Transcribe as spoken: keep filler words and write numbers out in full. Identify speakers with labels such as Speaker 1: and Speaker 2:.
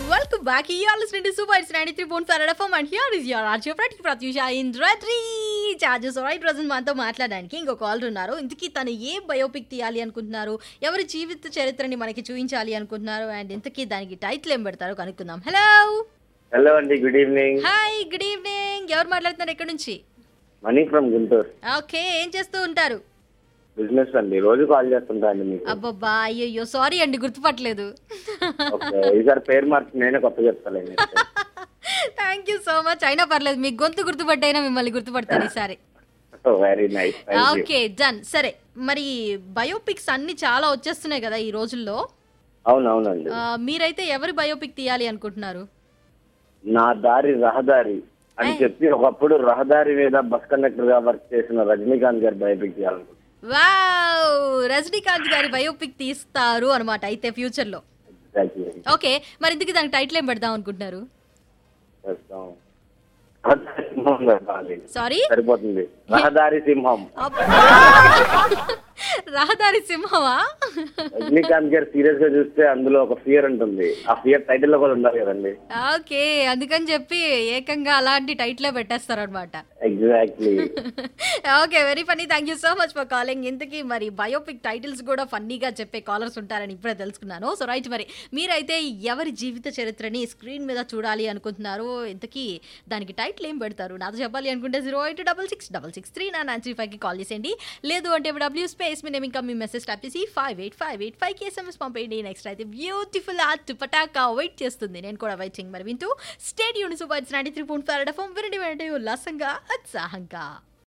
Speaker 1: Welcome back. You are listening to Super It's ninety-three point five F M and here is your R J Pratik Pratyusha Indratri. Charges right present మనతో మాట్లాడడానికి ఇంకో call ఉన్నారు. ఇంతకీ తను ఏ biopic తీయాలి అనుకుంటున్నారు, ఎవరి జీవిత చరిత్రని మనకి చూపించాలి అనుకుంటున్నారు అండ్ ఇంతకీ దానికి టైటిల్ ఏం పెడతారో కనుక్కుందాం. హలో
Speaker 2: హలో అండి, good evening.
Speaker 1: Hi, good evening. ఎవరు మాట్లాడుతున్నారు, ఎక్కడి నుంచి?
Speaker 2: Money from Guntur.
Speaker 1: ఓకే, ఏం చేస్తూ ఉంటారు?
Speaker 2: బిజినెస్ అండి, రోజు కాల్ చేస్తుంటా అండి మీకు.
Speaker 1: అబ్బబ్బా, అయ్యో సారీ అండి, గుర్తుపట్టలేదు.
Speaker 2: ఓకే, ఈసారి పేరు మార్చి నేనే కొత్త చెప్తాను.
Speaker 1: Thank you so much. అయినా పర్లేదు, మీ గొంతు గుర్తుపట్టైనా మిమ్మల్ని గుర్తుపడతాను ఈసారి.
Speaker 2: Very nice.
Speaker 1: Okay, done. సరే, మరి బయోపిక్స్ అన్ని చాలా వచ్చేస్తున్నాయి కదా ఈ రోజుల్లో.
Speaker 2: అవునవునండి.
Speaker 1: మీరైతే ఎవరి బయోపిక్ తీయాలి అనుకుంటున్నారు?
Speaker 2: నా దారి రహదారి అని చెప్పి ఒకప్పుడు రహదారి మీద బస్ కండక్టర్ గా వర్క్ చేసిన రజనీకాంత్ గారి బయోపిక్ తీయాలనుకుంటున్నాను.
Speaker 1: వావ్, రజనీకాంత్ గారి బయోపిక్ తీస్తారు అనమాట అయితే ఫ్యూచర్ లో. ఓకే, మరి ఇందుకు దానికి టైటిల్ ఏం పెడదాం అనుకుంటున్నారు? సారీ,
Speaker 2: సరిపోతుంది, రహదారి సింహం.
Speaker 1: రహదారి సింహమా?
Speaker 2: రజనీకాంత్ గారు సీరియస్ గా చూస్తే అందులో ఒక ఫియర్ ఉంటుంది, ఆ ఫియర్ టైటిల్ లో కూడా ఉండాలి కదండి.
Speaker 1: ఓకే, అందుకని చెప్పి ఏకంగా అలాంటి టైటిల్ పెట్టేస్తారు అనమాట.
Speaker 2: Exactly.
Speaker 1: Okay, very funny. Thank you so much for calling. ఇంతకీ మరి బయోపిక్ టైటిల్స్ కూడా ఫన్నీగా చెప్పే కాలర్స్ ఉంటారని ఇప్పుడే తెలుసుకున్నాను. సో రైట్, మరి మీరైతే ఎవరి జీవిత చరిత్రని స్క్రీన్ మీద చూడాలి అనుకుంటున్నారు, ఇంతకీ దానికి టైటిల్ ఏం పెడతారు? నాతో చెప్పాలి అనుకుంటే zero eight double six double six three nine nine three five కి కాల్ చేసేయండి. లేదు అంటే డబ్ల్యూ స్పేస్ మీ నేమ్ ఇంకా మీ మెసేజ్ టైప్ చేసి five eight five eight five కి ఎస్ఎంఎస్ పంపేయండి. నెక్స్ట్ అయితే బ్యూటిఫుల్ ఆర్ట్ పటాకా వెయిట్ చేస్తుంది. నేను కూడా వెయిటింగ్. మరి వింటూ stadium super ninety three point five FM వినండి, వినండి ఉల్లాసంగా ఉత్సాహంగా.